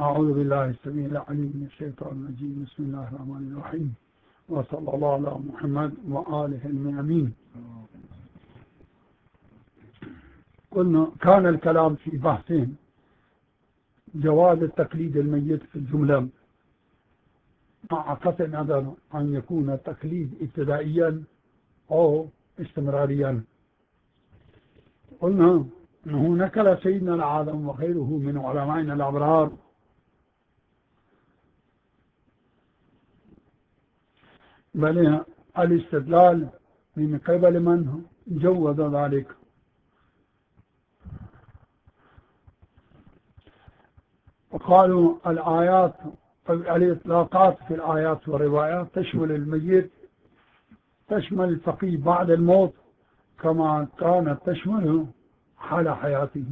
أعوذ بالله السميع العليم من الشيطان الرجيم. بسم الله الرحمن الرحيم، وصلى الله على محمد وآله الميامين. قلنا كان الكلام في بحثين: جواز التقليد الميت في الجملة مع قطع النظر أن يكون التقليد ابتدائيا أو استمراريا. قلنا أنه نقل سيدنا العالم وغيره من علمائنا الأبرار بل الاستدلال من قبل من جوز ذلك، وقالوا الآيات الإطلاقات في الآيات والروايات تشمل الميت، تشمل الفقيه بعد الموت كما كانت تشمله حال حياته.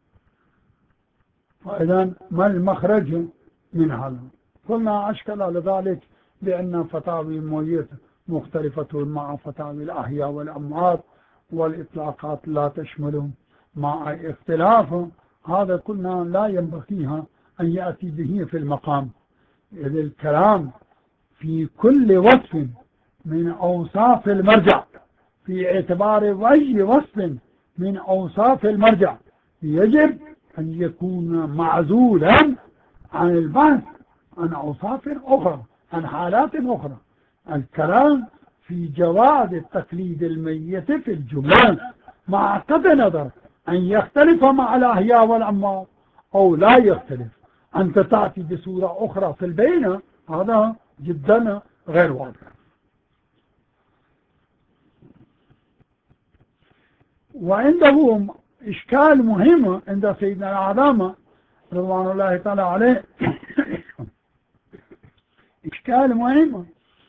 فإذا ما المخرج من هذا؟ قلنا أشكل على ذلك بأن فتاوي الميت مختلفة مع فتاوي الأحياء والأموات، والإطلاقات لا تشملهم مع اختلاف. هذا قلنا لا ينبغيها أن يأتي به في المقام، إذ الكلام في كل وصف من أوصاف المرجع في اعتبار أي وصف من أوصاف المرجع يجب أن يكون معزولا عن البحث عن أوصاف أخرى، عن حالات أخرى. الكلام في جواز التقليد الميت في الجملة مع قطع نظر أن يختلف مع الأحياء والأموات أو لا يختلف. أنت تأتي بصورة أخرى في البينة، هذا جدا غير واضح. وعنده إشكال مهم عند سيدنا الأعظم رضوان الله تعالى عليه إشكال مهم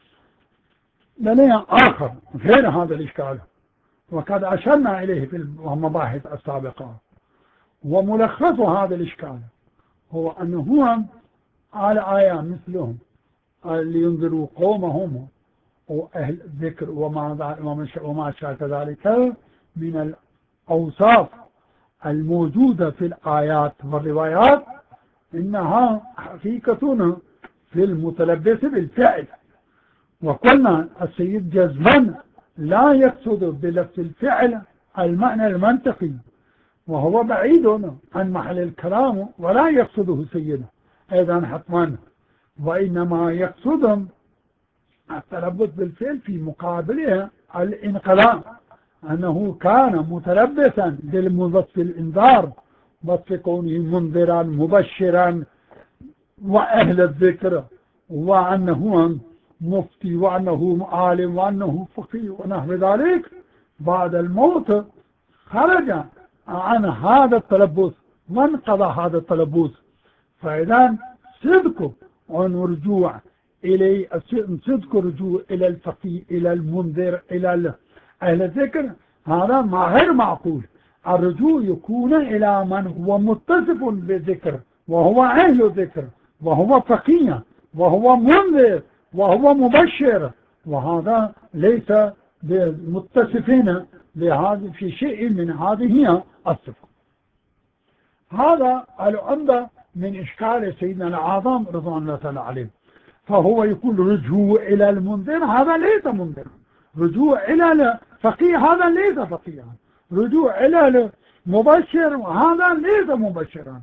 لديه آخر غير هذا الإشكال، وقد أشرنا إليه في المباحث السابقة. وملخص هذا الإشكال هو أنه على آية مثلهم لينذروا قومهم وأهل الذكر وما شاء ذلك من الأوصاف الموجودة في الآيات والروايات إنها حقيقة في المتلبس بالفعل. وقلنا السيد جزمان لا يقصد بلفظ الفعل المعنى المنطقي، وهو بعيد عن محل الكلام ولا يقصده سيدنا أيضا حتما، وإنما يقصد التلبس بالفعل في مقابله الانقلاب، أنه كان متلبسا بالوصف الإنذار، وصف كونه منذرا مبشرا وأهل الذكر، وأنه مفتي وأنه عالم وأنه فقيه ونحو ذلك. بعد الموت خرج عن هذا التلبس وانقضى هذا التلبس. فإذا صدق عن رجوع إليه، صدق رجوع إلى الفقيه إلى المنذر إلى أهل الذكر، هذا ما غير معقول. الرجوع يكون إلى من هو متصف بالذكر وهو أهل الذكر وهو فقيه وهو منذر وهو مبشر، وهذا ليس متصفين بهذا في شيء من هذه الصفة. هذا العمدة من إشكال سيدنا الأعظم رضوان الله تعالى عليه. فهو يقول رجوع إلى المنذر هذا ليس منذر، رجوع إلى الفقيه هذا ليس فقيها، رجوع إلى المبشر هذا ليس مبشرا.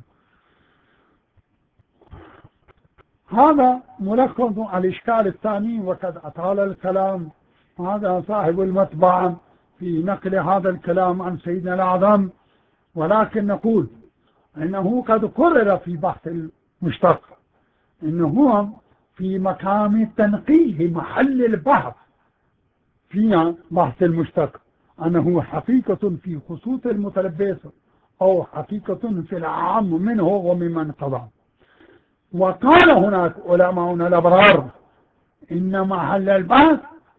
هذا ملخص على الإشكال الثاني، وقد أطال الكلام هذا صاحب المطبعة في نقل هذا الكلام عن سيدنا الأعظم، ولكن نقول إنه قد قرر في بحث المشتق إنه في مقام تنقيه محل البحث في بحث المشتق أنه حقيقة في خصوص المتلبس أو حقيقة في العام منه وممن قضى. وقال هناك علماؤنا الأبرار إن محل البحث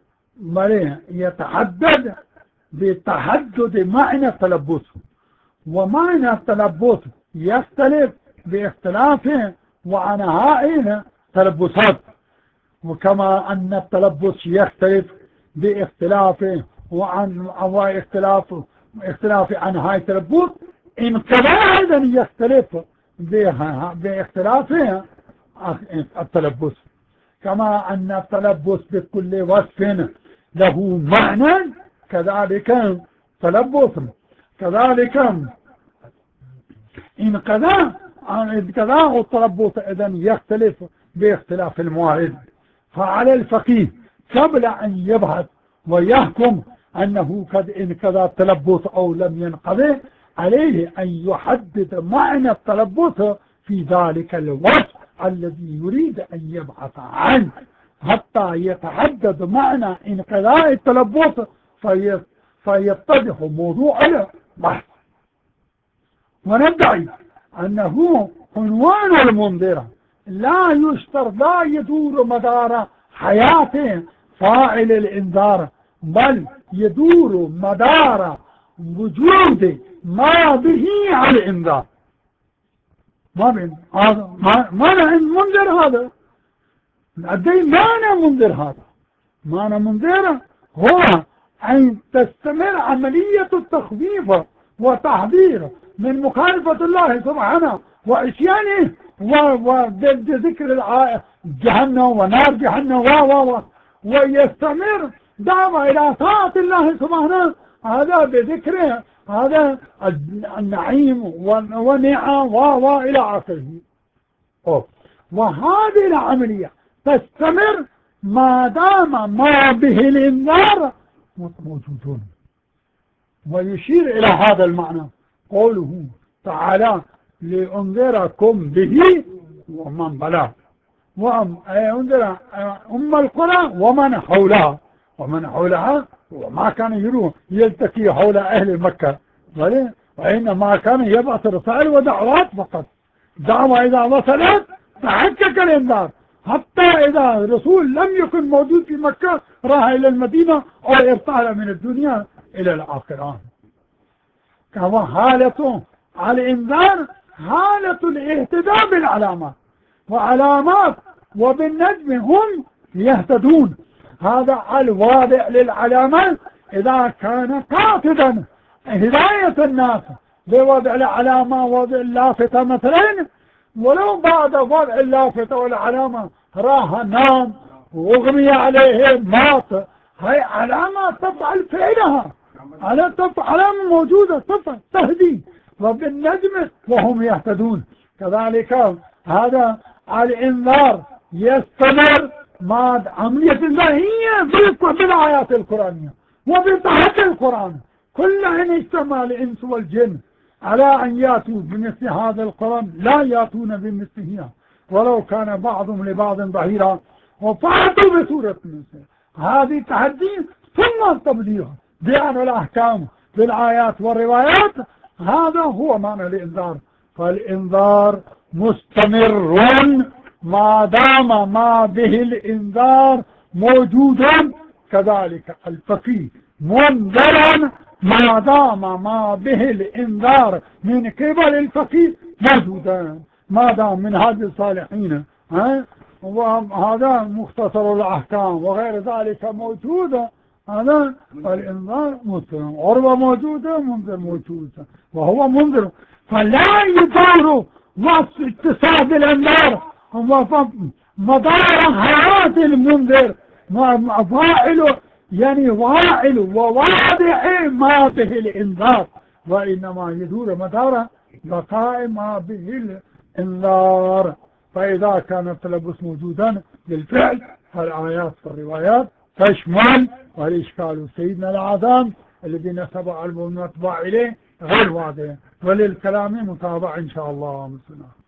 يتحدد بتحدد معنى التلبس، ومعنى التلبس يختلف باختلافه وعنهائه تلبسات، وكما أن التلبس يختلف باختلافه وعن اختلاف عنهاء التلبس، انقضاء أيضا يختلف باختلافها التلبس، كما أن التلبس بكل وصف له معنى كذلك تلبس، كذلك انقضاء التلبس إذن يختلف باختلاف الموارد. فعلى الفقيه قبل أن يبحث ويحكم أنه قد انقضى التلبس أو لم ينقضي، عليه أن يحدد معنى التلبس في ذلك الوصف الذي يريد أن يبحث عنه، حتى يتحدد معنى انقضاء التلبس فيتضح موضوع البحث. وندعي أنه عنوان المنذر لا يشترط، لا يدور مدار حياة فاعل الإنذار، بل يدور مدار وجود ما به على الإنذار. معنى منذر هذا، معنى منذر هذا، معنى منذر هو أن تستمر عملية التخفيف وتحذير من مخالفة الله سبحانه وعصيانه وذكر جهنم ونار جهنم ويستمر دعوة إلى طاعة الله سبحانه، هذا بذكره هذا النعيم والنعم إلى آخره. وهذه العملية تستمر ما دام ما به الإنذار موجودون. ويشير إلى هذا المعنى قوله تعالى لأنذركم به ومن بلغ، وأنذر القرى ومن حولها، ومن حولها وما كان يلتقي حول أهل مكة، وإنما كان يبعث رسائل ودعوات فقط. دعوة إذا وصلت تحقق الإنذار، حتى إذا الرسول لم يكن موجود في مكة راح إلى المدينة أو ارتحل من الدنيا إلى الآخرة. كما حالة الإنذار حالة الاهتداء بالعلامات وعلامات، وبالنجم هم يهتدون. هذا الواضع للعلامات إذا كان قاصدا هداية الناس بوضع العلامة ووضع اللافتة مثلا، ولو بعد وضع اللافتة والعلامة راح نام واغمي عليه مات، هاي علامة تفعل فعلها، علامة موجودة تفعل تهدي، وبالنجم وهم يهتدون. كذلك هذا الإنذار يستمر مع عملية الإنذار هي بالآيات القرآنية وبتحدي القرآن. كل أن اجتمع الإنس والجن على أن يأتوا بمثل هذا القرآن لا يأتون بمثله ولو كان بعضهم لبعض ظهيرا، وفاتوا بسورة مثله. هذه تحدي ثم التبليغ بيان الأحكام بالآيات والروايات، هذا هو معنى الإنذار. فالإنذار مستمر ما دام ما به الإنذار موجودا، كذلك الفقيه منذرا ما دام ما به الإنذار من قبل الفقيه موجودا، ما دام من هذه الصالحين وهذا مختصر الأحكام وغير ذلك موجودة، هذا الإنذار مستمر. عروة موجودة، منذر موجودة، وهو منذر. فلا يدور وصف اتصال الأنذار مدار حياة المنذر فاعل، يعني واعل وواضع ما به الإنذار، وإنما يدور مدار بقاء ما به الإنذار. فإذا كان التلبس موجودا بالفعل فالآيات والروايات تشمل، والإشكال سيدنا العظام الذي نسب علم المتبع إليه غير واضح، وللكلام متابع إن شاء الله.